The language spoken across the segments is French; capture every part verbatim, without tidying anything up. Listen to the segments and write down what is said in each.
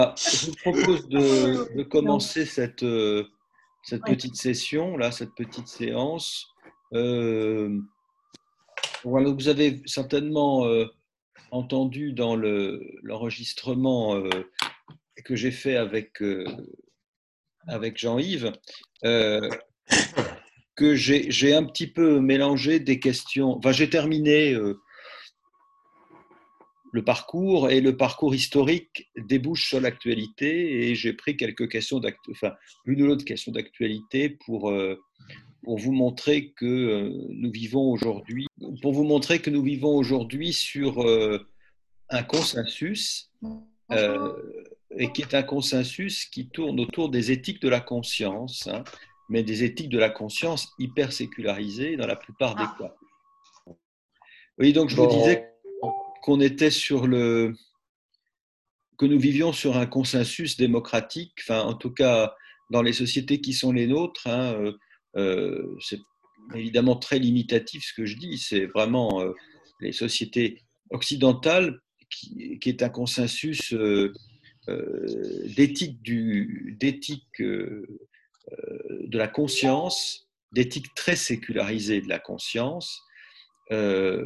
Je vous propose de, de Non. commencer cette, euh, cette Ouais. petite session, là, cette petite séance. Euh, voilà, vous avez certainement euh, entendu dans le, l'enregistrement euh, que j'ai fait avec, euh, avec Jean-Yves euh, que j'ai, j'ai un petit peu mélangé des questions. Enfin, j'ai terminé euh, le parcours et le parcours historique débouche sur l'actualité et j'ai pris quelques questions d'actu... enfin, une ou l'autre question d'actualité pour, euh, pour vous montrer que euh, nous vivons aujourd'hui, pour vous montrer que nous vivons aujourd'hui sur euh, un consensus euh, et qui est un consensus qui tourne autour des éthiques de la conscience, hein, mais des éthiques de la conscience hyper sécularisées dans la plupart des cas. Oui, donc je vous disais Bon. qu'on était sur le, que nous vivions sur un consensus démocratique, enfin en tout cas dans les sociétés qui sont les nôtres, hein, euh, euh, c'est évidemment très limitatif ce que je dis, c'est vraiment euh, les sociétés occidentales qui, qui est un consensus euh, euh, d'éthique du, d'éthique euh, de la conscience, d'éthique très sécularisée de la conscience, euh,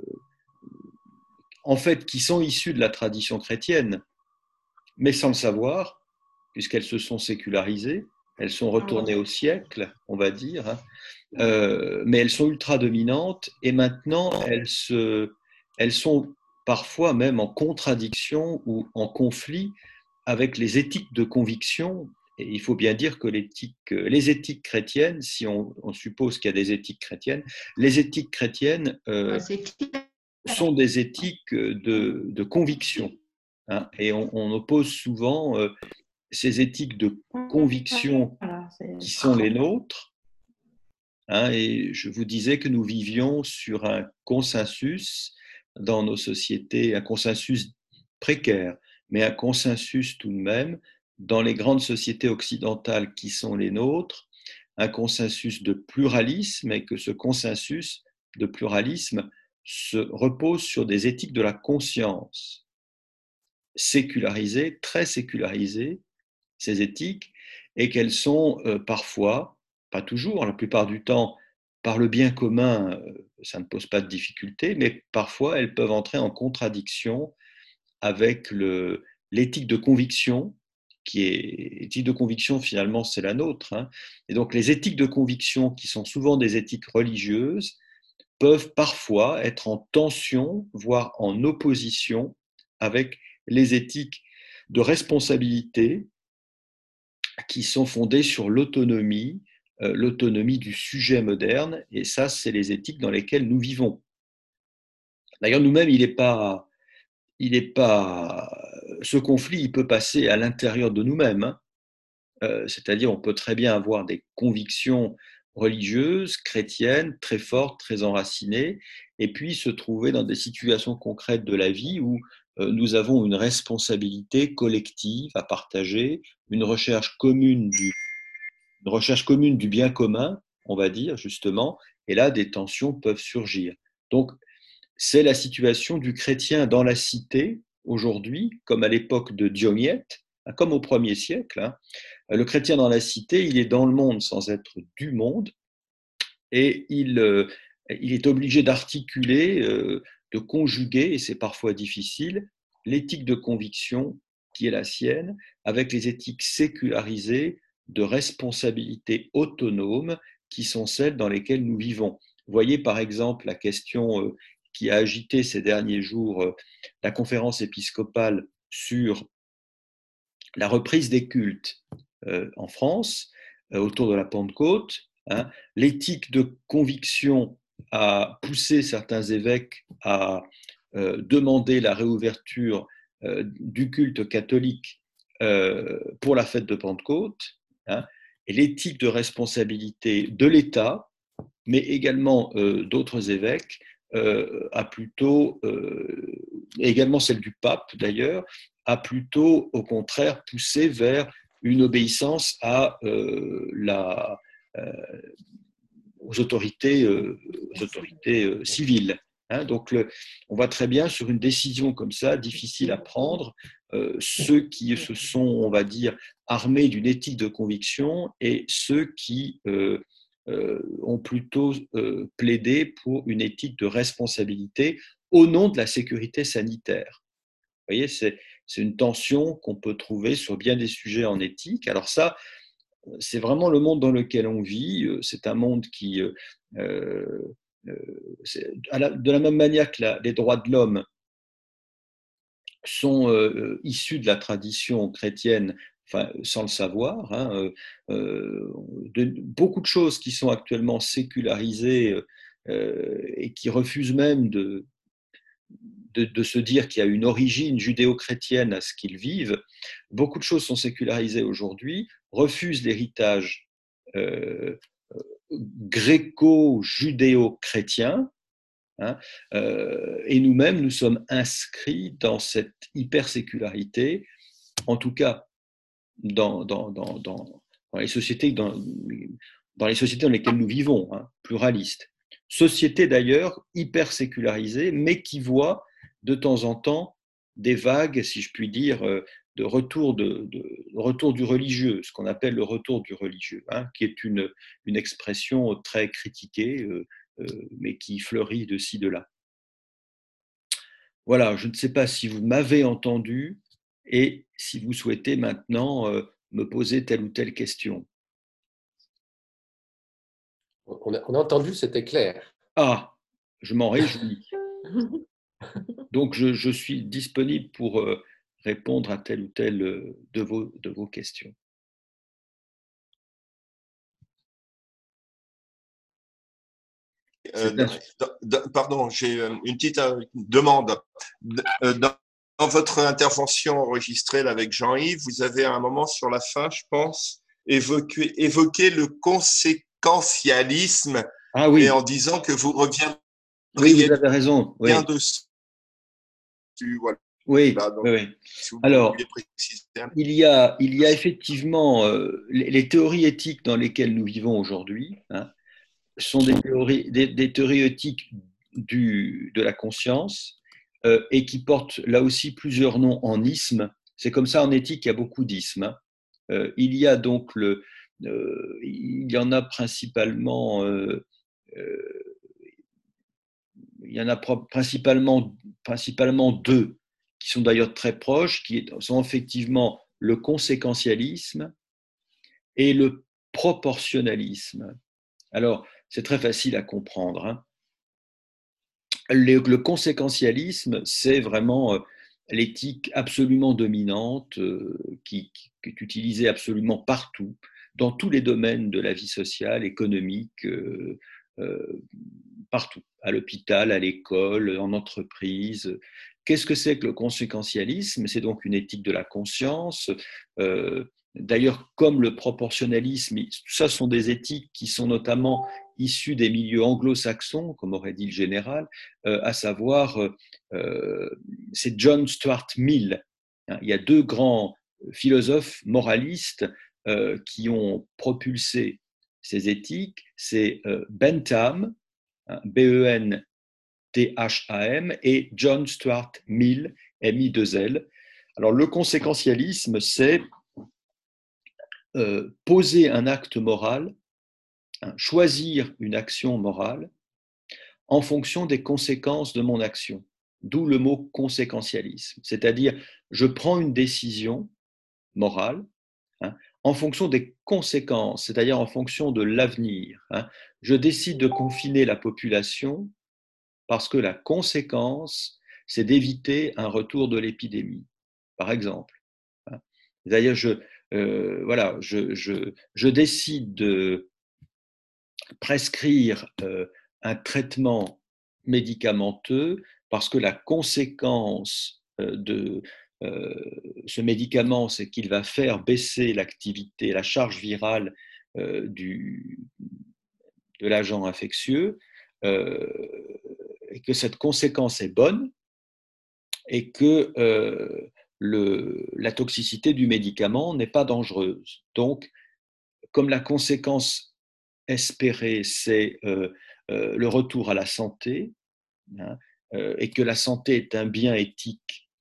en fait qui sont issues de la tradition chrétienne, mais sans le savoir, puisqu'elles se sont sécularisées, elles sont retournées au siècle, on va dire, hein, euh, mais elles sont ultra dominantes et maintenant elles, se, elles sont parfois même en contradiction ou en conflit avec les éthiques de conviction. Et il faut bien dire que l'éthique, les éthiques chrétiennes, si on, on suppose qu'il y a des éthiques chrétiennes, les éthiques chrétiennes euh, C'est clair. sont des éthiques de, de conviction. Hein, et on, on oppose souvent euh, ces éthiques de conviction Voilà, c'est- qui sont les nôtres. Hein, et je vous disais que nous vivions sur un consensus dans nos sociétés, un consensus précaire, mais un consensus tout de même dans les grandes sociétés occidentales qui sont les nôtres, un consensus de pluralisme et que ce consensus de pluralisme se repose sur des éthiques de la conscience sécularisées, très sécularisées, ces éthiques, et qu'elles sont euh, parfois, pas toujours, la plupart du temps, par le bien commun, euh, ça ne pose pas de difficulté, mais parfois elles peuvent entrer en contradiction avec le, l'éthique de conviction, qui est éthique de conviction finalement c'est la nôtre. Hein. Et donc les éthiques de conviction, qui sont souvent des éthiques religieuses, peuvent parfois être en tension, voire en opposition avec les éthiques de responsabilité qui sont fondées sur l'autonomie, euh, l'autonomie du sujet moderne, et ça, c'est les éthiques dans lesquelles nous vivons. D'ailleurs, nous-mêmes, il n'est pas, il est pas, ce conflit, il peut passer à l'intérieur de nous-mêmes, hein. Euh, c'est-à-dire, on peut très bien avoir des convictions religieuses, chrétiennes, très fortes, très enracinées, et puis se trouver dans des situations concrètes de la vie où euh, nous avons une responsabilité collective à partager, une recherche commune du une recherche commune du bien commun, on va dire, justement, et là, des tensions peuvent surgir. Donc, c'est la situation du chrétien dans la cité, aujourd'hui, comme à l'époque de Diomède, comme au premier siècle. Hein. Le chrétien dans la cité, il est dans le monde sans être du monde, et il, euh, il est obligé d'articuler, euh, de conjuguer, et c'est parfois difficile, l'éthique de conviction qui est la sienne, avec les éthiques sécularisées de responsabilité autonome qui sont celles dans lesquelles nous vivons. Vous voyez par exemple la question euh, qui a agité ces derniers jours euh, la conférence épiscopale sur la reprise des cultes euh, en France euh, autour de la Pentecôte. Hein, l'éthique de conviction a poussé certains évêques à euh, demander la réouverture euh, du culte catholique euh, pour la fête de Pentecôte. Hein, et l'éthique de responsabilité de l'État, mais également euh, d'autres évêques, euh, a plutôt, euh, également celle du pape d'ailleurs, a plutôt au contraire poussé vers une obéissance à euh, la, euh, aux autorités, euh, aux autorités euh, civiles. Hein, donc, le, on voit très bien sur une décision comme ça, difficile à prendre, euh, ceux qui se sont, on va dire, armés d'une éthique de conviction et ceux qui euh, euh, ont plutôt euh, plaidé pour une éthique de responsabilité au nom de la sécurité sanitaire. Vous voyez, c'est, c'est une tension qu'on peut trouver sur bien des sujets en éthique. Alors ça, c'est vraiment le monde dans lequel on vit. C'est un monde qui, euh, euh, la, de la même manière que la, les droits de l'homme sont euh, issus de la tradition chrétienne, enfin, sans le savoir, hein, euh, de, beaucoup de choses qui sont actuellement sécularisées euh, et qui refusent même de, de, de se dire qu'il y a une origine judéo-chrétienne à ce qu'ils vivent. Beaucoup de choses sont sécularisées aujourd'hui, refusent l'héritage euh, gréco-judéo-chrétien, hein, euh, et nous-mêmes, nous sommes inscrits dans cette hyper-sécularité, en tout cas dans, dans, dans, dans, dans les sociétés, dans, dans les sociétés dans lesquelles nous vivons, hein, pluralistes. Sociétés d'ailleurs hyper sécularisées, mais qui voient de temps en temps des vagues, si je puis dire, de retour, de, de retour du religieux, ce qu'on appelle le retour du religieux, hein, qui est une, une expression très critiquée, euh, euh, mais qui fleurit de ci, de là. Voilà, je ne sais pas si vous m'avez entendu et si vous souhaitez maintenant euh, me poser telle ou telle question. On a, on a entendu, c'était clair. Ah, je m'en réjouis. Donc, je, je suis disponible pour euh, répondre à telle ou telle euh, de vos, de vos questions. Euh, Un... dans, dans, pardon, j'ai une petite demande. Dans, dans votre intervention enregistrée là, avec Jean-Yves, vous avez à un moment sur la fin, je pense, évoqué, évoqué le conséquentialisme, ah, oui. et en disant que vous reviendriez oui, vous avez raison. bien Oui. dessus. Voilà. Oui, Là, donc, oui, oui. si vous Alors, préciser. il y a, il y a effectivement euh, les, les théories éthiques dans lesquelles nous vivons aujourd'hui, hein, sont des théories, des, des théories éthiques du, de la conscience euh, et qui portent là aussi plusieurs noms en ismes. C'est comme ça en éthique, il y a beaucoup d'ismes. Hein. Euh, il y a donc le, euh, il y en a principalement, euh, euh, il y en a principalement, principalement deux qui sont d'ailleurs très proches, qui sont effectivement le conséquentialisme et le proportionnalisme. Alors, c'est très facile à comprendre. Hein. Le, le conséquentialisme, c'est vraiment euh, l'éthique absolument dominante euh, qui, qui, qui est utilisée absolument partout, dans tous les domaines de la vie sociale, économique, euh, euh, partout, à l'hôpital, à l'école, en entreprise. Qu'est-ce que c'est que le conséquentialisme? C'est donc une éthique de la conscience. Euh, D'ailleurs, comme le proportionnalisme, tout ça sont des éthiques qui sont notamment issues des milieux anglo-saxons, comme aurait dit le général, euh, à savoir, euh, c'est John Stuart Mill. Hein, il y a deux grands philosophes moralistes euh, qui ont propulsé ces éthiques. C'est euh, Bentham, hein, B E N T H A M, et John Stuart Mill, M I deux L. Alors, le conséquentialisme, c'est euh, poser un acte moral, hein, choisir une action morale en fonction des conséquences de mon action. D'où le mot conséquentialisme. C'est-à-dire, je prends une décision morale hein, en fonction des conséquences, c'est-à-dire en fonction de l'avenir. Hein. Je décide de confiner la population parce que la conséquence, c'est d'éviter un retour de l'épidémie, par exemple. Hein. D'ailleurs, je, euh, voilà, je, je, je décide de prescrire euh, un traitement médicamenteux parce que la conséquence euh, de euh, ce médicament, c'est qu'il va faire baisser l'activité, la charge virale euh, du, de l'agent infectieux, euh, et que cette conséquence est bonne et que euh, le, la toxicité du médicament n'est pas dangereuse. Donc, comme la conséquence espérée, c'est euh, euh, le retour à la santé, hein, euh, et que la santé est un bien éthique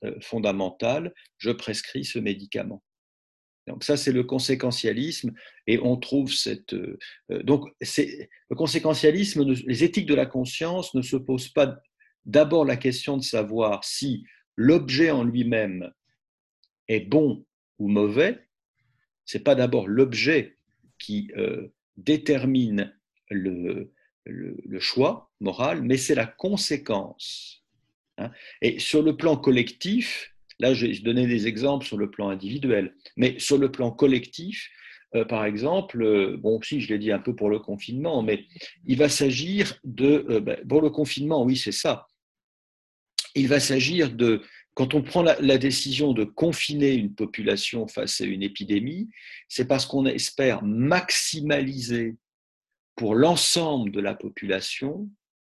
euh, fondamentale, je prescris ce médicament. Donc ça, c'est le conséquentialisme, et on trouve cette... Euh, donc, c'est, le conséquentialisme, les éthiques de la conscience ne se posent pas d'abord la question de savoir si l'objet en lui-même est bon ou mauvais. Ce n'est pas d'abord l'objet qui euh, détermine le, le, le choix moral, mais c'est la conséquence. Hein. Et sur le plan collectif, là, je donnais des exemples sur le plan individuel, mais sur le plan collectif, euh, par exemple, euh, bon, si je l'ai dit un peu pour le confinement, mais il va s'agir de, euh, ben, pour le confinement, oui, c'est ça. Il va s'agir de, quand on prend la, la décision de confiner une population face à une épidémie, c'est parce qu'on espère maximaliser pour l'ensemble de la population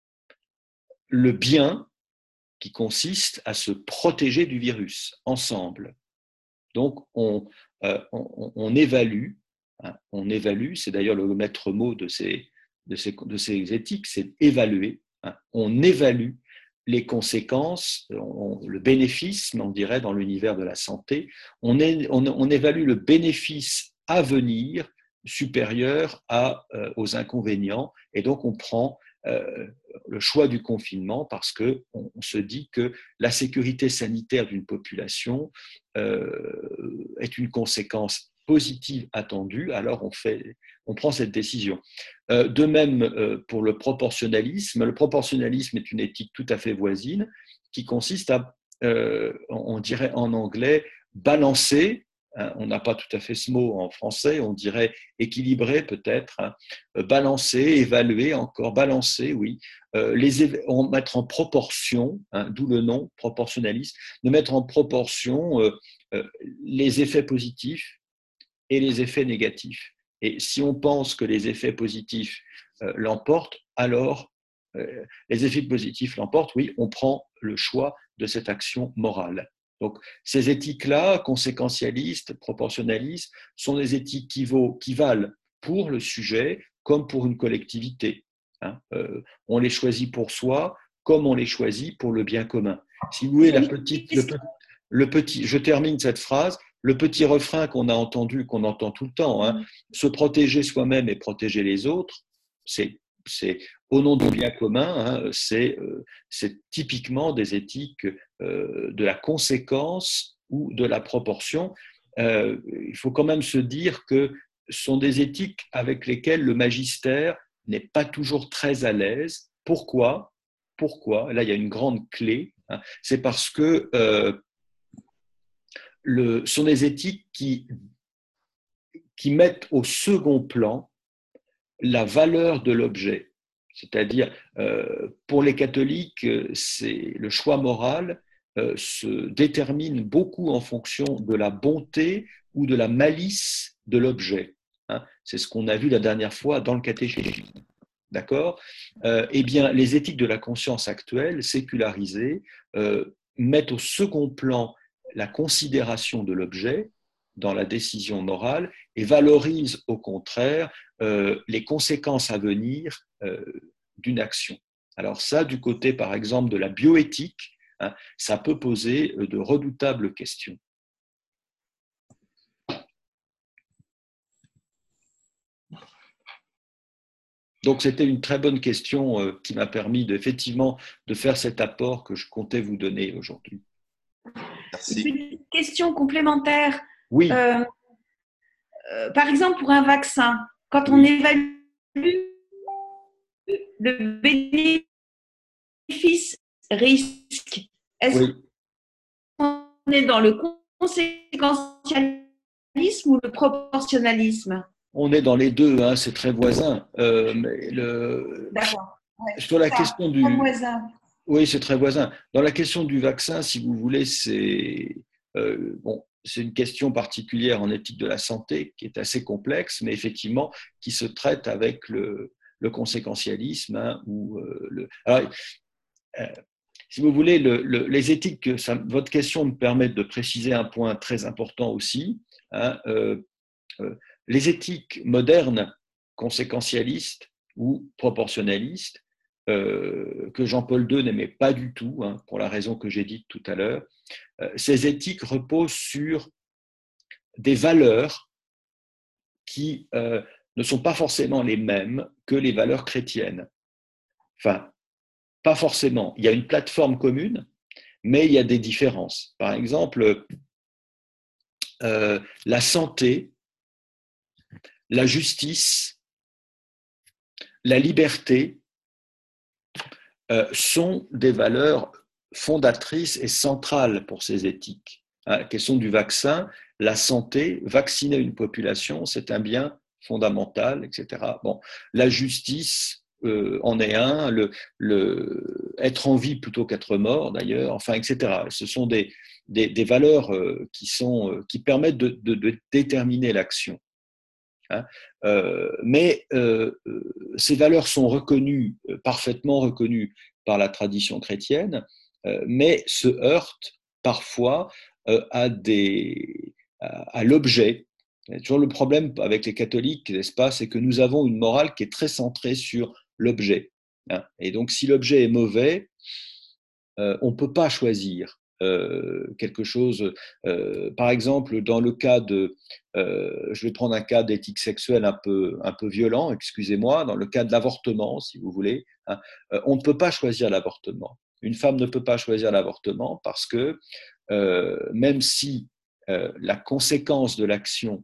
le bien qui consiste à se protéger du virus ensemble. Donc, on, euh, on, on évalue, hein, on évalue, c'est d'ailleurs le maître mot de ces, de ces, de ces éthiques, c'est évaluer. Hein, on évalue les conséquences, on, le bénéfice, on dirait dans l'univers de la santé, on, est, on, on évalue le bénéfice à venir supérieur à, euh, aux inconvénients, et donc on prend euh, le choix du confinement parce qu'on on se dit que la sécurité sanitaire d'une population euh, est une conséquence positive attendue, alors on, fait, on prend cette décision. Euh, de même euh, pour le proportionnalisme, le proportionnalisme est une éthique tout à fait voisine qui consiste à, euh, on dirait en anglais, balancer. Hein, on n'a pas tout à fait ce mot en français, on dirait équilibrer peut-être, hein, balancer, évaluer encore, balancer, oui, euh, les éve- mettre en proportion, hein, d'où le nom proportionnaliste, de mettre en proportion euh, euh, les effets positifs et les effets négatifs. Et si on pense que les effets positifs euh, l'emportent, alors euh, les effets positifs l'emportent, oui, on prend le choix de cette action morale. Donc, ces éthiques-là, conséquentialistes, proportionnalistes, sont des éthiques qui, vaut, qui valent pour le sujet comme pour une collectivité. Hein. Euh, on les choisit pour soi comme on les choisit pour le bien commun. Si vous voulez, la petite, le, le petit, je termine cette phrase, le petit refrain qu'on a entendu, qu'on entend tout le temps, hein, se protéger soi-même et protéger les autres, c'est, c'est au nom du bien commun, hein, c'est, euh, c'est typiquement des éthiques euh, de la conséquence ou de la proportion. Euh, il faut quand même se dire que ce sont des éthiques avec lesquelles le magistère n'est pas toujours très à l'aise. Pourquoi ? Pourquoi ? Là, il y a une grande clé. Hein, c'est parce que euh, le, sont des éthiques qui, qui mettent au second plan la valeur de l'objet. C'est-à-dire, euh, pour les catholiques, c'est, le choix moral euh, se détermine beaucoup en fonction de la bonté ou de la malice de l'objet. Hein, c'est ce qu'on a vu la dernière fois dans le catéchisme. D'accord ? euh, Eh bien, les éthiques de la conscience actuelle, sécularisées, euh, mettent au second plan la considération de l'objet dans la décision morale et valorisent au contraire euh, les conséquences à venir euh, d'une action. Alors ça, du côté par exemple de la bioéthique, hein, ça peut poser de redoutables questions. Donc c'était une très bonne question euh, qui m'a permis de, effectivement de faire cet apport que je comptais vous donner aujourd'hui. Merci. Une petite question complémentaire. Oui. Euh, euh, par exemple, pour un vaccin, quand Oui. on évalue le bénéfice-risque, est-ce Oui. qu'on est dans le conséquentialisme ou le proportionnalisme? On est dans les deux, hein, c'est très voisin. Euh, mais le... D'accord. Ouais, Sur la ça, question du... très voisin. Oui, c'est très voisin. Dans la question du vaccin, si vous voulez, c'est euh, bon, c'est une question particulière en éthique de la santé qui est assez complexe, mais effectivement qui se traite avec le, le conséquentialisme. Hein, ou, euh, le... Alors, euh, si vous voulez, le, le, les éthiques, ça, votre question me permet de préciser un point très important aussi. Hein, euh, euh, les éthiques modernes, conséquentialistes ou proportionnalistes, euh, que Jean-Paul deux n'aimait pas du tout, hein, pour la raison que j'ai dite tout à l'heure, euh, ces éthiques reposent sur des valeurs qui euh, ne sont pas forcément les mêmes que les valeurs chrétiennes. Enfin, pas forcément. Il y a une plateforme commune, mais il y a des différences. Par exemple, euh, la santé, la justice, la liberté euh, sont des valeurs fondatrices et centrales pour ces éthiques. La question du vaccin, la santé, vacciner une population, c'est un bien fondamental, et cetera. Bon, la justice euh, en est un, le, le, être en vie plutôt qu'être mort d'ailleurs, enfin, et cetera. Ce sont des, des, des valeurs euh, qui, sont, euh, qui permettent de, de, de déterminer l'action. Hein, euh, mais euh, ces valeurs sont reconnues, parfaitement reconnues par la tradition chrétienne, euh, mais se heurtent parfois euh, à, des, à, à l'objet. Toujours le problème avec les catholiques, n'est-ce pas, c'est que nous avons une morale qui est très centrée sur l'objet. Hein, et donc, si l'objet est mauvais, euh, on ne peut pas choisir. Euh, quelque chose, euh, par exemple, dans le cas de, euh, je vais prendre un cas d'éthique sexuelle un peu, un peu violent, excusez-moi, dans le cas de l'avortement, si vous voulez, hein, euh, on ne peut pas choisir l'avortement. Une femme ne peut pas choisir l'avortement parce que euh, même si euh, la conséquence de l'action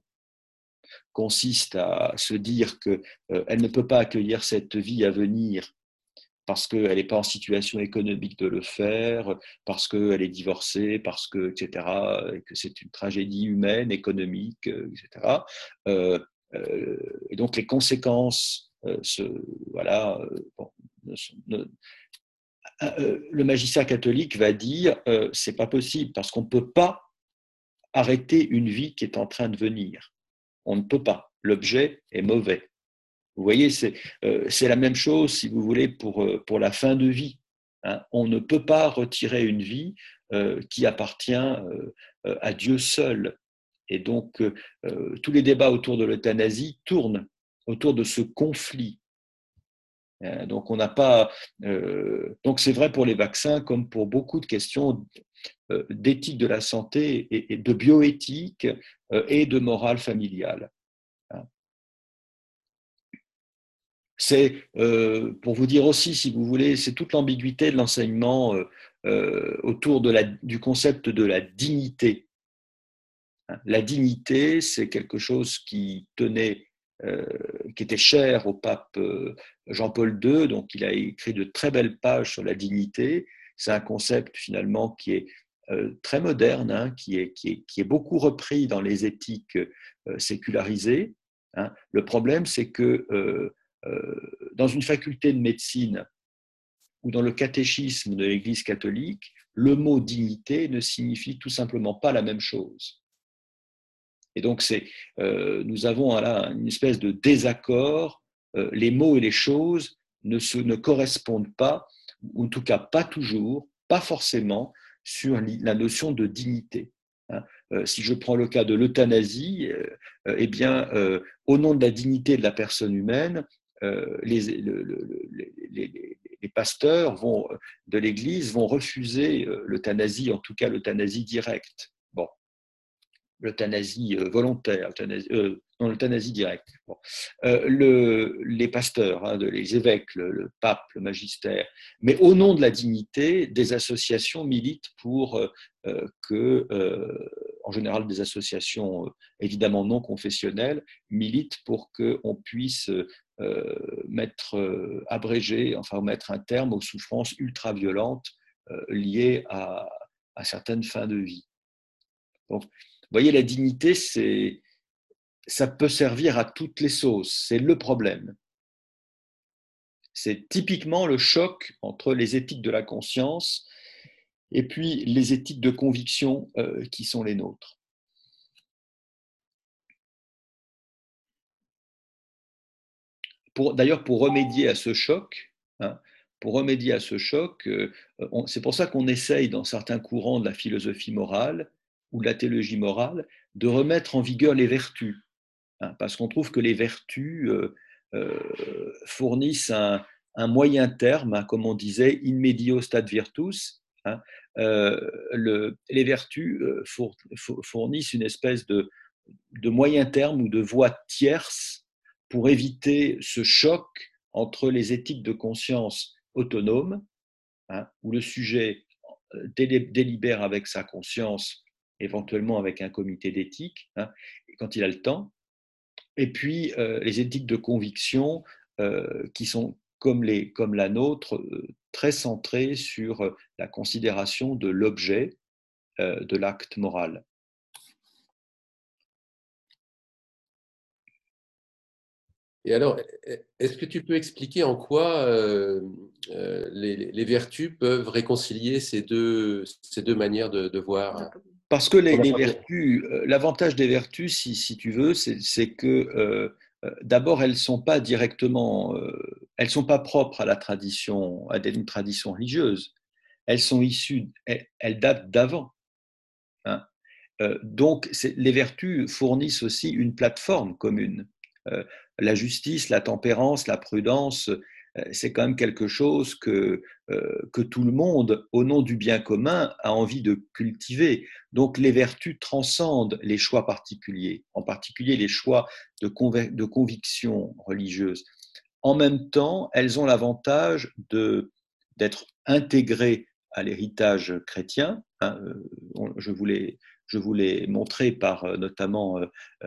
consiste à se dire qu'elle euh, ne peut pas accueillir cette vie à venir parce qu'elle n'est pas en situation économique de le faire, parce qu'elle est divorcée, parce que, et cetera, et que c'est une tragédie humaine, économique, et cetera. Euh, euh, et donc les conséquences, euh, se, voilà, euh, bon, ne, ne, euh, le magistère catholique va dire euh, c'est pas possible parce qu'on ne peut pas arrêter une vie qui est en train de venir. On ne peut pas. L'objet est mauvais. Vous voyez, c'est euh, la même chose, si vous voulez, pour, euh, pour la fin de vie. Hein. On ne peut pas retirer une vie euh, qui appartient euh, à Dieu seul. Et donc, euh, tous les débats autour de l'euthanasie tournent autour de ce conflit. Hein. Donc, on n'a pas. Euh, donc, c'est vrai pour les vaccins comme pour beaucoup de questions euh, d'éthique de la santé et, et de bioéthique euh, et de morale familiale. Hein. C'est, euh, pour vous dire aussi, si vous voulez, c'est toute l'ambiguïté de l'enseignement euh, euh, autour de la, du concept de la dignité. La dignité, c'est quelque chose qui tenait, euh, qui était cher au pape euh, Jean-Paul deux, donc il a écrit de très belles pages sur la dignité. C'est un concept finalement qui est euh, très moderne, hein, qui, est, qui, est, qui est beaucoup repris dans les éthiques euh, sécularisées. Hein. Le problème, c'est que euh, euh, dans une faculté de médecine ou dans le catéchisme de l'Église catholique, le mot dignité ne signifie tout simplement pas la même chose. Et donc, c'est, euh, nous avons là une espèce de désaccord. Euh, les mots et les choses ne, se, ne correspondent pas, ou en tout cas pas toujours, pas forcément, sur la notion de dignité. Hein. Euh, si je prends le cas de l'euthanasie, euh, eh bien, euh, au nom de la dignité de la personne humaine, euh, les, le, le, les, les, les pasteurs vont, de l'Église vont refuser l'euthanasie, en tout cas l'euthanasie directe. Bon. L'euthanasie volontaire, euthanasie, euh, non, l'euthanasie directe. Bon. Euh, le, les pasteurs, hein, de, les évêques, le, le pape, le magistère, mais au nom de la dignité, des associations militent pour euh, que, euh, en général des associations euh, évidemment non confessionnelles, militent pour qu'on puisse euh, mettre, euh, abréger, enfin mettre un terme aux souffrances ultra-violentes euh, liées à, à certaines fins de vie. Donc, vous voyez, la dignité, c'est, ça peut servir à toutes les sauces. C'est le problème. C'est typiquement le choc entre les éthiques de la conscience et puis les éthiques de conviction euh, qui sont les nôtres. Pour, d'ailleurs, pour remédier à ce choc, hein, pour remédier à ce choc, euh, on, c'est pour ça qu'on essaye dans certains courants de la philosophie morale ou de la théologie morale de remettre en vigueur les vertus. Parce qu'on trouve que les vertus euh, euh, fournissent un, un moyen terme, hein, comme on disait, in medio stat virtus, hein, euh, le, les vertus euh, four, fournissent une espèce de, de moyen terme ou de voie tierce pour éviter ce choc entre les éthiques de conscience autonomes, hein, où le sujet délibère avec sa conscience, éventuellement avec un comité d'éthique, hein, quand il a le temps, et puis euh, les éthiques de conviction euh, qui sont, comme, les, comme la nôtre, euh, très centrées sur la considération de l'objet euh, de l'acte moral. Et alors, est-ce que tu peux expliquer en quoi euh, euh, les, les vertus peuvent réconcilier ces deux, ces deux manières de, de voir? Parce que les, les vertus, euh, l'avantage des vertus, si, si tu veux, c'est que euh, euh, d'abord, elles ne sont pas directement, euh, elles sont pas propres à la tradition, à une tradition religieuse. Elles sont issues, elles, elles datent d'avant. Hein. Euh, donc, les vertus fournissent aussi une plateforme commune. Euh, la justice, la tempérance, la prudence, euh, c'est quand même quelque chose que, euh, que tout le monde, au nom du bien commun, a envie de cultiver. Donc, les vertus transcendent les choix particuliers, en particulier les choix de, conv de conviction religieuse. En même temps, elles ont l'avantage d'être intégrées à l'héritage chrétien. Hein, je voulais je vous l'ai montré par euh, notamment euh, euh,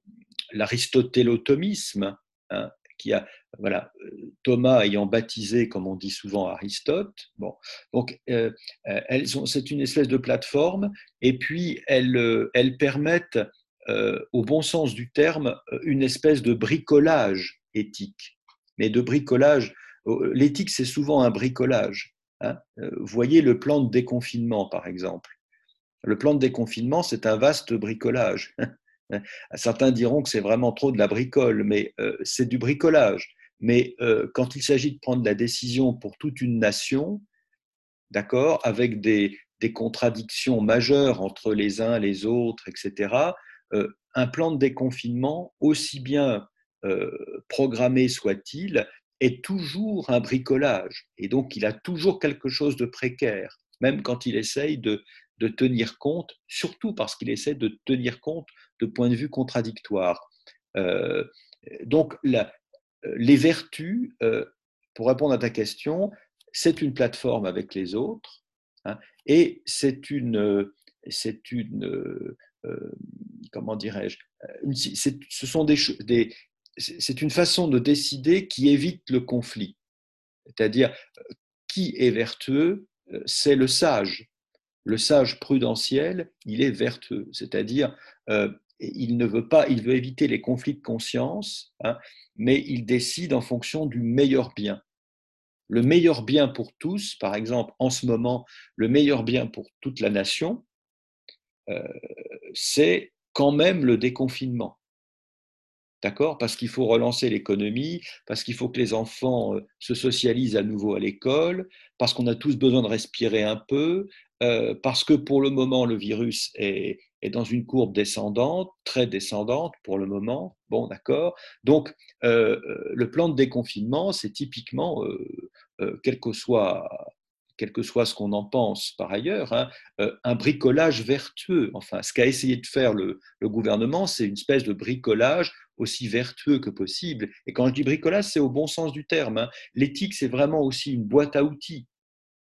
l'aristotélotomisme, hein, qui a, voilà, Thomas ayant baptisé, comme on dit souvent, Aristote. Bon, donc, euh, elles ont, c'est une espèce de plateforme, et puis elles, elles permettent, euh, au bon sens du terme, une espèce de bricolage éthique. Mais de bricolage, l'éthique, c'est souvent un bricolage. Hein. Vous voyez le plan de déconfinement, par exemple. Le plan de déconfinement, c'est un vaste bricolage. Certains diront que c'est vraiment trop de la bricole, mais euh, c'est du bricolage. Mais euh, quand il s'agit de prendre la décision pour toute une nation, d'accord, avec des, des contradictions majeures entre les uns, les autres, et cetera, euh, un plan de déconfinement, aussi bien euh, programmé soit-il, est toujours un bricolage. Et donc, il a toujours quelque chose de précaire, même quand il essaye de, de tenir compte, surtout parce qu'il essaie de tenir compte de points de vue contradictoires. Euh, donc, la, les vertus, euh, pour répondre à ta question, c'est une plateforme avec les autres, hein, et c'est une, c'est une, euh, comment dirais-je, ce sont des, des c'est une façon de décider qui évite le conflit. C'est-à-dire, qui est vertueux, c'est le sage. Le sage prudentiel, il est vertueux, c'est-à-dire, euh, il ne veut pas, il veut éviter les conflits de conscience, hein, mais il décide en fonction du meilleur bien. Le meilleur bien pour tous, par exemple, en ce moment, le meilleur bien pour toute la nation, euh, c'est quand même le déconfinement. D'accord ? Parce qu'il faut relancer l'économie, parce qu'il faut que les enfants se socialisent à nouveau à l'école, parce qu'on a tous besoin de respirer un peu, euh, parce que pour le moment, le virus est, est dans une courbe descendante, très descendante pour le moment. Bon, d'accord. Donc, euh, le plan de déconfinement, c'est typiquement, euh, euh, quel que soit quel que soit ce qu'on en pense par ailleurs, hein, euh, un bricolage vertueux. Enfin, ce qu'a essayé de faire le, le gouvernement, c'est une espèce de bricolage aussi vertueux que possible. Et quand je dis bricolage, c'est au bon sens du terme. Hein. L'éthique, c'est vraiment aussi une boîte à outils. D'accord ?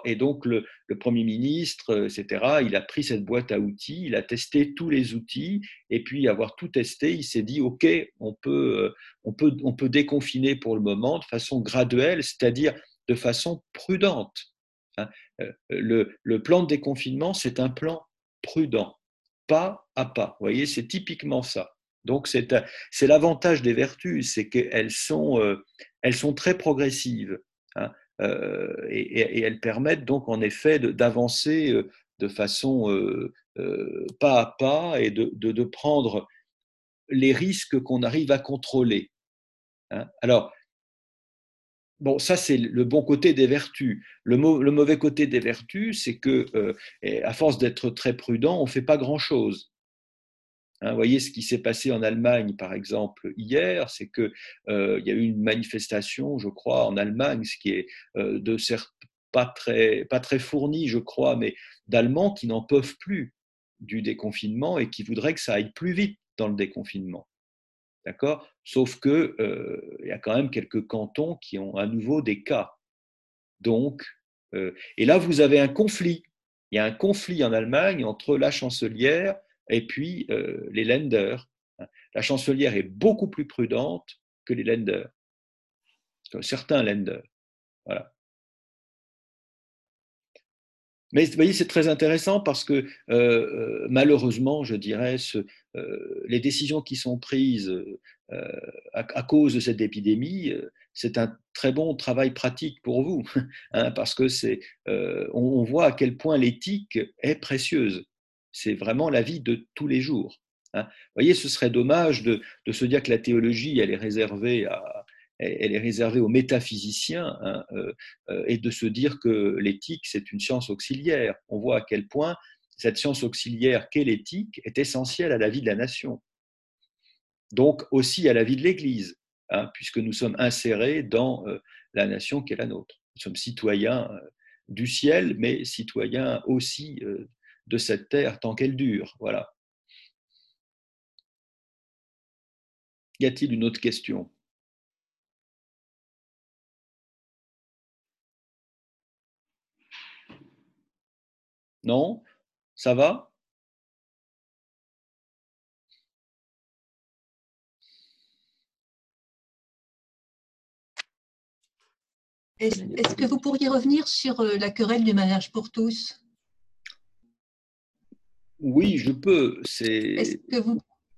Et donc, le, le Premier ministre, et cetera, il a pris cette boîte à outils, il a testé tous les outils, et puis, avoir tout testé, il s'est dit, OK, on peut, on peut, on peut déconfiner pour le moment de façon graduelle, c'est-à-dire de façon prudente. Hein. Le, le plan de déconfinement, c'est un plan prudent, pas à pas. Vous voyez, c'est typiquement ça. Donc, c'est, c'est l'avantage des vertus, c'est qu'elles sont, euh, elles sont très progressives. Hein. Euh, et, et elles permettent donc en effet d'avancer euh, de façon euh, euh, pas à pas et de, de, de prendre les risques qu'on arrive à contrôler. Hein. Alors, bon, ça c'est le bon côté des vertus. Le, mo le mauvais côté des vertus, c'est que euh, à force d'être très prudent, on ne fait pas grand-chose. Hein, vous voyez ce qui s'est passé en Allemagne, par exemple, hier, c'est qu'il euh, y a eu une manifestation, je crois, en Allemagne, ce qui est euh, de certains pas très, pas très fournis, je crois, mais d'Allemands qui n'en peuvent plus du déconfinement et qui voudraient que ça aille plus vite dans le déconfinement. D'accord ? Sauf qu'il euh, y a quand même quelques cantons qui ont à nouveau des cas. Donc, euh, et là, vous avez un conflit. Il y a un conflit en Allemagne entre la chancelière et puis euh, les Länder. La chancelière est beaucoup plus prudente que les Länder, que certains Länder. Voilà. Mais vous voyez, c'est très intéressant parce que euh, malheureusement, je dirais, ce, euh, les décisions qui sont prises euh, à, à cause de cette épidémie, euh, c'est un très bon travail pratique pour vous, hein, parce que c'est, euh, on, on voit à quel point l'éthique est précieuse. C'est vraiment la vie de tous les jours. Hein. Vous voyez, ce serait dommage de, de se dire que la théologie, elle est réservée à, elle est réservée aux métaphysiciens, hein, euh, euh, et de se dire que l'éthique, c'est une science auxiliaire. On voit à quel point cette science auxiliaire qu'est l'éthique est essentielle à la vie de la nation, donc aussi à la vie de l'Église, hein, puisque nous sommes insérés dans euh, la nation qui est la nôtre. Nous sommes citoyens euh, du ciel, mais citoyens aussi euh, de cette terre tant qu'elle dure. Voilà. Y a-t-il une autre question ? Non ? Ça va ? Est-ce est-ce que vous pourriez revenir sur euh, la querelle du mariage pour tous? Oui, je peux. Est-ce C'est que vous...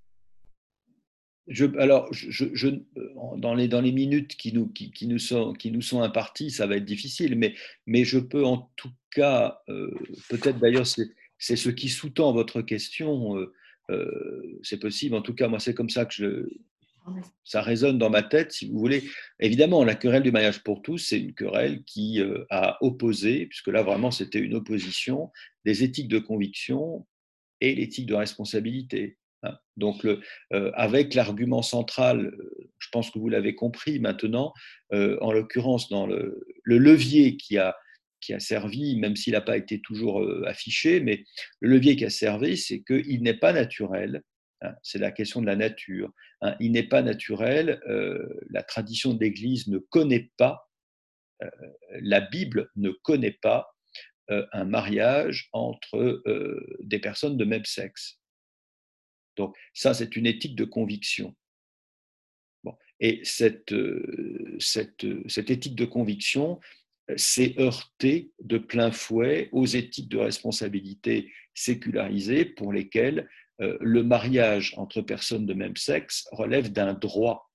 Je, alors, je, je, dans, les, dans les minutes qui nous, qui, qui, nous sont, qui nous sont imparties, ça va être difficile, mais, mais je peux en tout cas, euh, peut-être d'ailleurs, c'est, c'est ce qui sous-tend votre question, euh, euh, c'est possible, en tout cas, moi, c'est comme ça que je, ça résonne dans ma tête, si vous voulez. Évidemment, la querelle du mariage pour tous, c'est une querelle qui euh, a opposé, puisque là, vraiment, c'était une opposition, des éthiques de conviction et l'éthique de responsabilité. Donc, le, euh, avec l'argument central, euh, je pense que vous l'avez compris maintenant, euh, en l'occurrence dans le, le levier qui a, qui a servi, même s'il n'a pas été toujours euh, affiché, mais le levier qui a servi, c'est qu'il n'est pas naturel, hein, c'est la question de la nature, hein, il n'est pas naturel, euh, la tradition de l'Église ne connaît pas, euh, la Bible ne connaît pas euh, un mariage entre euh, des personnes de même sexe. Donc ça, c'est une éthique de conviction. Bon. Et cette, euh, cette, cette éthique de conviction s'est heurtée de plein fouet aux éthiques de responsabilité sécularisées pour lesquelles euh, le mariage entre personnes de même sexe relève d'un droit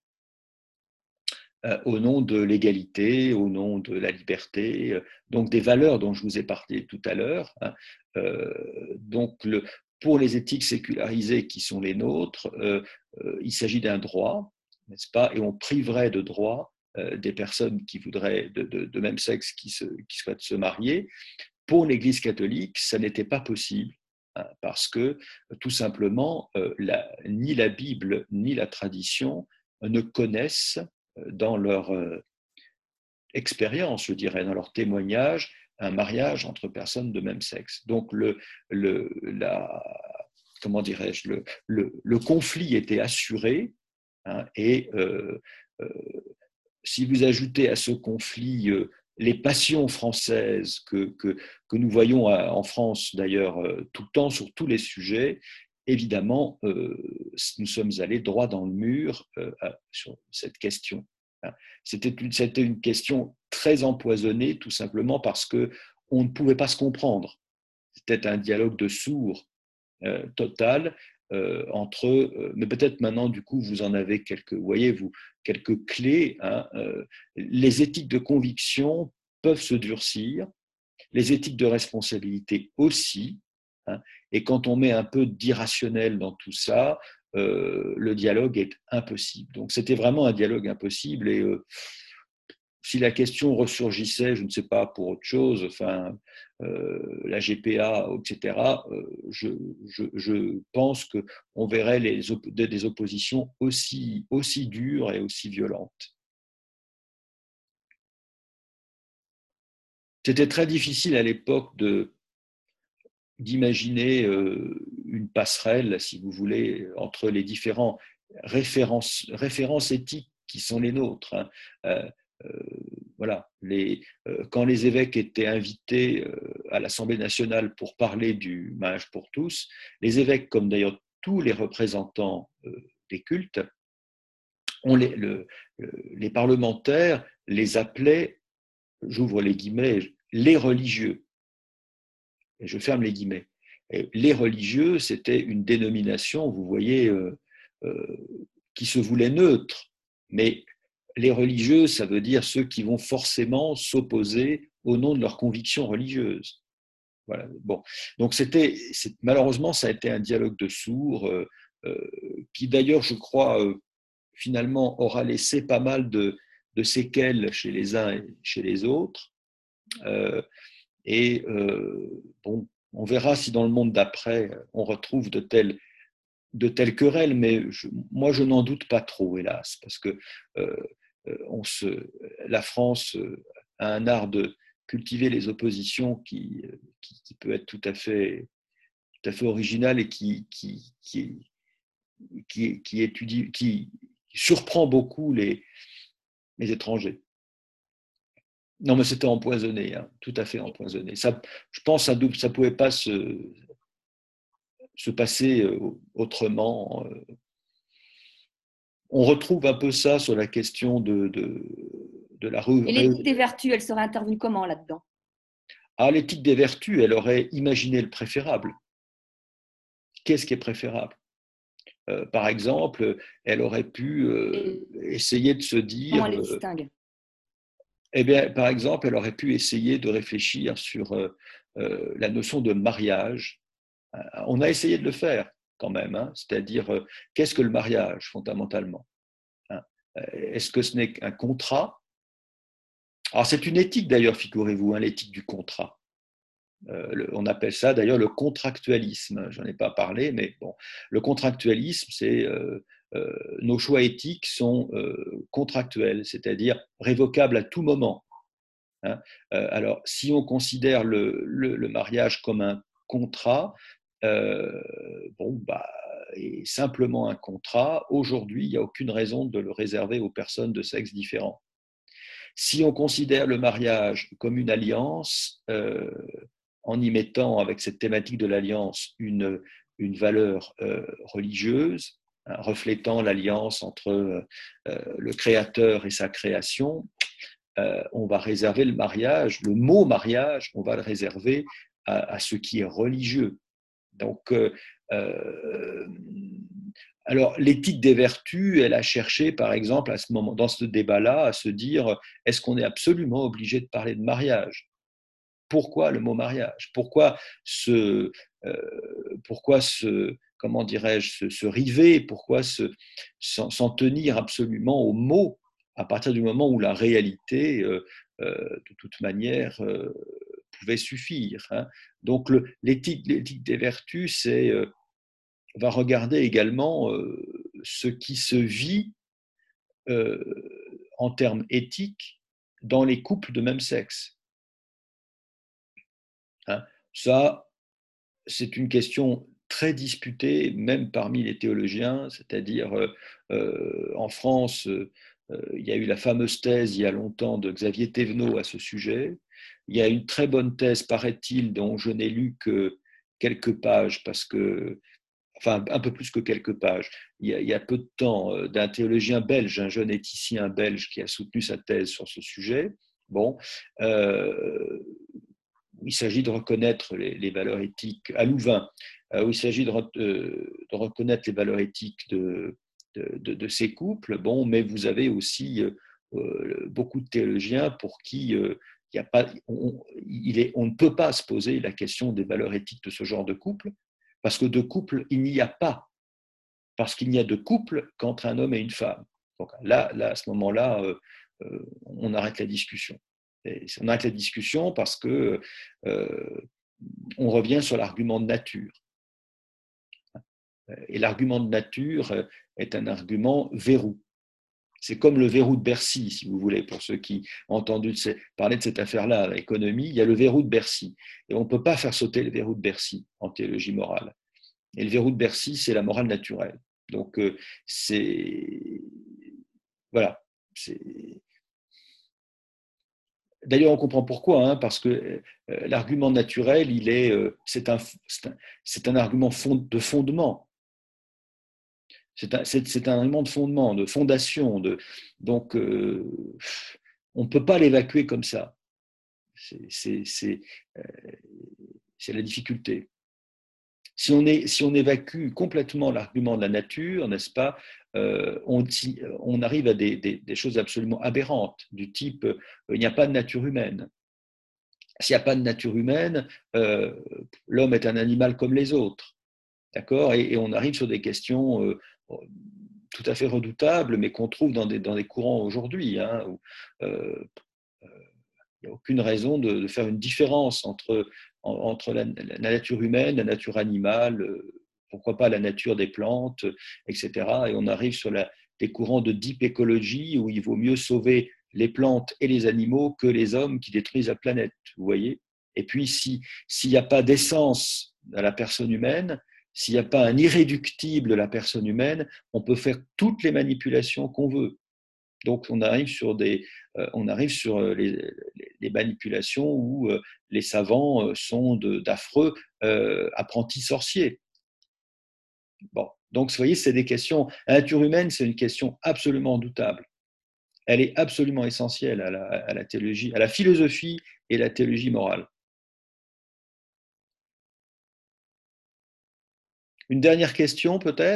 euh, au nom de l'égalité, au nom de la liberté, euh, donc des valeurs dont je vous ai parlé tout à l'heure. Hein. Euh, donc le, pour les éthiques sécularisées qui sont les nôtres, euh, euh, il s'agit d'un droit, n'est-ce pas, et on priverait de droit euh, des personnes qui voudraient de, de, de même sexe qui, se, qui souhaitent se marier. Pour l'Église catholique, ça n'était pas possible, hein, parce que tout simplement, euh, la, ni la Bible ni la tradition ne connaissent dans leur euh, expérience, je dirais, dans leur témoignage, un mariage entre personnes de même sexe. Donc, le, le, la, comment dirais-je, le, le, le conflit était assuré, hein, et euh, euh, si vous ajoutez à ce conflit euh, les passions françaises que, que, que nous voyons à, en France d'ailleurs euh, tout le temps sur tous les sujets, évidemment, euh, nous sommes allés droit dans le mur euh, sur cette question. C'était une, c'était une question très empoisonnée, tout simplement parce qu'on ne pouvait pas se comprendre. C'était un dialogue de sourds euh, total euh, entre eux. Euh, mais peut-être maintenant, du coup, vous en avez quelques, vous voyez, vous, quelques clés. Hein, euh, les éthiques de conviction peuvent se durcir, les éthiques de responsabilité aussi. Hein, et quand on met un peu d'irrationnel dans tout ça, euh, le dialogue est impossible. Donc c'était vraiment un dialogue impossible, et euh, si la question ressurgissait, je ne sais pas, pour autre chose, enfin, euh, la G P A, et cetera, euh, je, je, je pense qu'on verrait les op- des oppositions aussi, aussi dures et aussi violentes. c'était très difficile à l'époque de d'imaginer euh, une passerelle, si vous voulez, entre les différents références, références éthiques qui sont les nôtres. Hein. Euh, euh, voilà, les, euh, quand les évêques étaient invités euh, à l'Assemblée nationale pour parler du mariage pour tous, les évêques, comme d'ailleurs tous les représentants euh, des cultes, on les, le, le, les parlementaires les appelaient, j'ouvre les guillemets, les religieux. Et je ferme les guillemets. Et les religieux, c'était une dénomination, vous voyez, euh, euh, qui se voulait neutre. Mais les religieux, ça veut dire ceux qui vont forcément s'opposer au nom de leurs convictions religieuses. Voilà. Bon. Donc, c'était, c'est, malheureusement, ça a été un dialogue de sourds, euh, euh, qui d'ailleurs, je crois, euh, finalement, aura laissé pas mal de, de séquelles chez les uns et chez les autres. Euh, Et euh, bon, on verra si dans le monde d'après, on retrouve de telles, de telles querelles, mais je, moi, je n'en doute pas trop, hélas, parce que euh, on se, la France a un art de cultiver les oppositions qui, qui, qui peut être tout à fait, tout à fait original et qui, qui, qui, qui, qui, étudie, qui surprend beaucoup les, les étrangers. Non, mais c'était empoisonné, hein, tout à fait empoisonné. Ça, je pense que ça ne pouvait pas se, se passer autrement. On retrouve un peu ça sur la question de, de, de la rue. Et l'éthique des vertus, elle serait intervenue comment là-dedans? Ah, l'éthique des vertus, elle aurait imaginé le préférable. Qu'est-ce qui est préférable? euh, Par exemple, elle aurait pu euh, essayer de se dire… Comment elle les distingue? Eh bien, par exemple, elle aurait pu essayer de réfléchir sur euh, euh, la notion de mariage. On a essayé de le faire quand même, hein, c'est-à-dire euh, qu'est-ce que le mariage fondamentalement, hein? Est-ce que ce n'est qu'un contrat? Alors c'est une éthique d'ailleurs, figurez-vous, hein, l'éthique du contrat. Euh, le, on appelle ça d'ailleurs le contractualisme. J'en ai pas parlé, mais bon, le contractualisme, c'est euh, euh, nos choix éthiques sont euh, contractuels, c'est-à-dire révocables à tout moment. Hein. Euh, alors, si on considère le, le, le mariage comme un contrat, euh, bon, bah, et simplement un contrat, aujourd'hui, il n'y a aucune raison de le réserver aux personnes de sexe différent. Si on considère le mariage comme une alliance, euh, en y mettant avec cette thématique de l'alliance une, une valeur euh, religieuse, hein, reflétant l'alliance entre euh, le Créateur et sa création, euh, on va réserver le mariage, le mot mariage, on va le réserver à, à ce qui est religieux. Donc, euh, euh, alors l'éthique des vertus, elle a cherché, par exemple, à ce moment, dans ce débat-là, à se dire est-ce qu'on est absolument obligé de parler de mariage? Pourquoi le mot mariage? Pourquoi se, euh, pourquoi se, comment dirais-je, se, se river? Pourquoi se, s'en, s'en tenir absolument au mot à partir du moment où la réalité, euh, euh, de toute manière, euh, pouvait suffire, hein? Donc le, l'éthique, l'éthique des vertus, c'est, euh, on va regarder également euh, ce qui se vit euh, en termes éthiques dans les couples de même sexe. Hein, ça, c'est une question très disputée, même parmi les théologiens, c'est-à-dire euh, euh, en France, euh, il y a eu la fameuse thèse il y a longtemps de Xavier Thévenot à ce sujet. Il y a une très bonne thèse, paraît-il, dont je n'ai lu que quelques pages, parce que, enfin un peu plus que quelques pages, il y a, il y a peu de temps, euh, d'un théologien belge, un jeune éthicien belge qui a soutenu sa thèse sur ce sujet. Bon, euh, il s'agit de reconnaître les, les valeurs éthiques à Louvain, euh, où il s'agit de, re, de, reconnaître les valeurs éthiques de, de, de, de ces couples. Bon, mais vous avez aussi euh, beaucoup de théologiens pour qui euh, il y a pas, on, il est, on ne peut pas se poser la question des valeurs éthiques de ce genre de couple, parce que de couple, il n'y a pas, parce qu'il n'y a de couple qu'entre un homme et une femme. Donc là, là à ce moment-là, euh, euh, on arrête la discussion. Et on arrête la discussion parce que euh, on revient sur l'argument de nature. Et l'argument de nature est un argument verrou. C'est comme le verrou de Bercy, si vous voulez, pour ceux qui ont entendu parler de cette affaire-là, l'économie, il y a le verrou de Bercy. Et on ne peut pas faire sauter le verrou de Bercy en théologie morale. Et le verrou de Bercy, c'est la morale naturelle. Donc, euh, c'est... Voilà. C'est... D'ailleurs, on comprend pourquoi, hein, parce que euh, l'argument naturel, il est, euh, c'est, un, c'est, un, c'est un argument fond, de fondement. C'est un, c'est, c'est un argument de fondement, de fondation. De, donc, euh, on ne peut pas l'évacuer comme ça. C'est, c'est, c'est, euh, c'est la difficulté. Si on, est, si on évacue complètement l'argument de la nature, n'est-ce pas, euh, on, on arrive à des, des, des choses absolument aberrantes, du type euh, il n'y a pas de nature humaine. S'il n'y a pas de nature humaine, euh, l'homme est un animal comme les autres. D'accord, et, et on arrive sur des questions euh, tout à fait redoutables, mais qu'on trouve dans des, dans des courants aujourd'hui, hein, où euh, il n'y a aucune raison de, de faire une différence entre, entre la, la nature humaine, la nature animale, euh, pourquoi pas la nature des plantes, et cetera. Et on arrive sur la, des courants de deep écologie où il vaut mieux sauver les plantes et les animaux que les hommes qui détruisent la planète, vous voyez. Et puis, si, s'il n'y a pas d'essence à la personne humaine, s'il n'y a pas un irréductible de la personne humaine, on peut faire toutes les manipulations qu'on veut. Donc, on arrive sur, des, euh, on arrive sur les, les, les manipulations où euh, les savants sont de, d'affreux euh, apprentis sorciers. Bon, donc, vous voyez, c'est des questions. La nature humaine, c'est une question absolument redoutable. Elle est absolument essentielle à la, à la théologie, à la philosophie et la théologie morale. Une dernière question, peut-être ?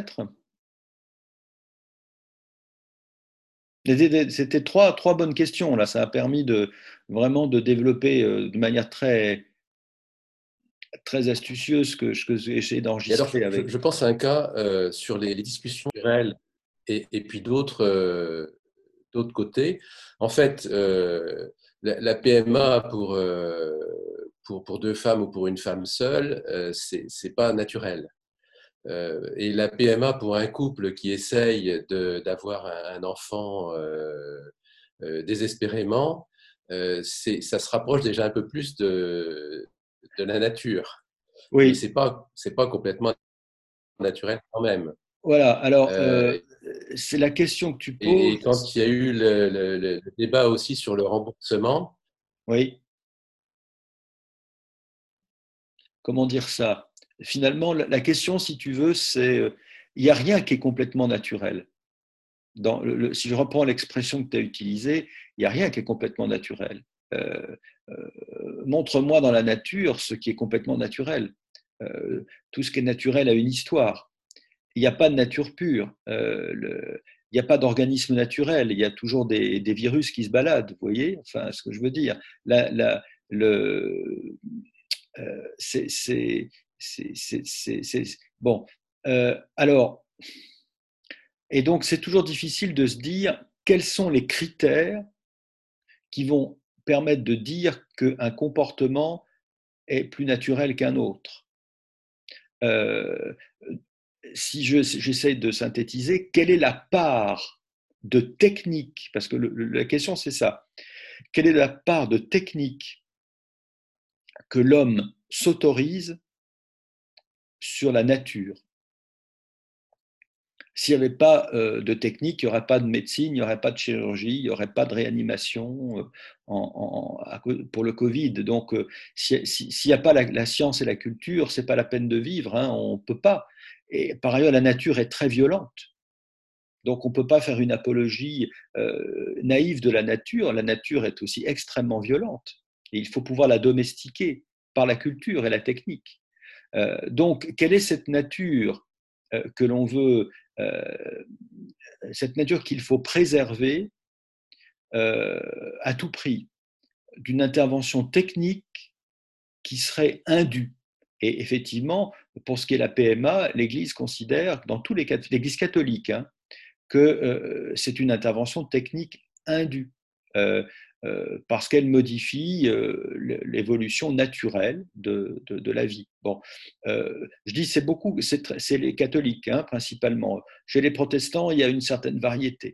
C'était trois, trois bonnes questions, là. Ça a permis de, vraiment de développer euh, de manière très, très astucieuse ce que, que j'ai essayé d'enregistrer. Alors, avec. Je, je pense à un cas euh, sur les, les discussions culturelles et, et puis d'autres euh, d'autres côtés. En fait, euh, la, la P M A pour, euh, pour, pour deux femmes ou pour une femme seule, euh, c'est c'est pas naturel. Euh, et la P M A pour un couple qui essaye de, d'avoir un, un enfant euh, euh, désespérément, euh, c'est, ça se rapproche déjà un peu plus de, de la nature. Oui. Mais c'est pas, c'est pas complètement naturel quand même. Voilà, alors Euh, euh, c'est la question que tu poses. et, et quand il y a eu le, le, le débat aussi sur le remboursement. Oui. Comment dire ça ? Finalement, la question, si tu veux, c'est euh, il n'y a rien qui est complètement naturel. Dans le, le, si je reprends l'expression que tu as utilisée, il n'y a rien qui est complètement naturel. Euh, euh, montre-moi dans la nature ce qui est complètement naturel. Euh, tout ce qui est naturel a une histoire. Il n'y a pas de nature pure. Euh, le, il n'y a pas d'organisme naturel. Il y a toujours des, des virus qui se baladent. Vous voyez, enfin, ce que je veux dire. La, la, le, euh, c'est, c'est, c'est, c'est, c'est, c'est bon. Euh, alors. Et donc, c'est toujours difficile de se dire quels sont les critères qui vont permettre de dire qu'un comportement est plus naturel qu'un autre. Euh, si je, j'essaie de synthétiser, quelle est la part de technique, parce que le, la question c'est ça, quelle est la part de technique que l'homme s'autorise sur la nature? S'il n'y avait pas de technique, il n'y aurait pas de médecine, il n'y aurait pas de chirurgie, il n'y aurait pas de réanimation en, en, pour le Covid. Donc, s'il n'y a pas la, la science et la culture, ce n'est pas la peine de vivre, hein, on ne peut pas. Et par ailleurs, la nature est très violente. Donc, on ne peut pas faire une apologie euh, naïve de la nature. La nature est aussi extrêmement violente. Et il faut pouvoir la domestiquer par la culture et la technique. Euh, donc, quelle est cette nature euh, que l'on veut Euh, cette nature qu'il faut préserver euh, à tout prix d'une intervention technique qui serait indue. Et effectivement, pour ce qui est la P M A, l'Église considère, dans tous les cas, l'Église catholique, hein, que euh, c'est une intervention technique indue. Euh, euh, parce qu'elle modifie euh, l'évolution naturelle de, de, de la vie. Bon, euh, je dis c'est beaucoup, c'est, c'est les catholiques hein, principalement. Chez les protestants, il y a une certaine variété.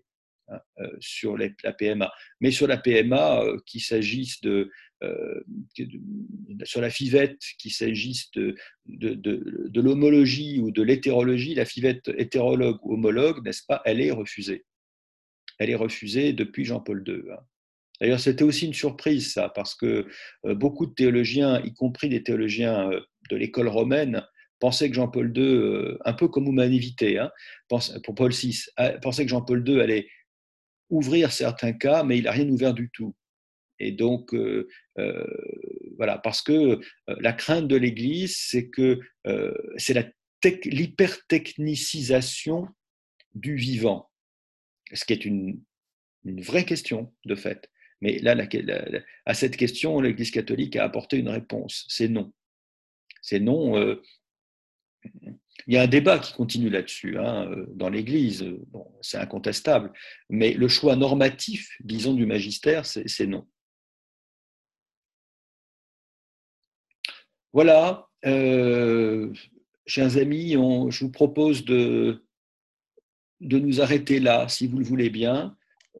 hein, euh, sur les, la P M A. Mais sur la P M A, euh, qu'il s'agisse de, euh, de, sur la FIVette, qu'il s'agisse de, de, de, de l'homologie ou de l'hétérologie, la FIVette hétérologue ou homologue, n'est-ce pas, elle est refusée. Elle est refusée depuis Jean-Paul deux. Hein. D'ailleurs, c'était aussi une surprise, ça, parce que euh, beaucoup de théologiens, y compris des théologiens euh, de l'école romaine, pensaient que Jean-Paul deux, euh, un peu comme Humanae Vitae, hein, pense, pour Paul six, pensaient que Jean-Paul deux allait ouvrir certains cas, mais il n'a rien ouvert du tout. Et donc, euh, euh, voilà, parce que euh, la crainte de l'Église, c'est que euh, c'est la l'hypertechnicisation du vivant, ce qui est une, une vraie question, de fait. Mais là, la, la, à cette question, l'Église catholique a apporté une réponse. C'est non. C'est non. Euh, il y a un débat qui continue là-dessus, hein, dans l'Église. Bon, c'est incontestable. Mais le choix normatif, disons, du magistère, c'est, c'est non. Voilà. Euh, chers amis, on, je vous propose de, de nous arrêter là, si vous le voulez bien.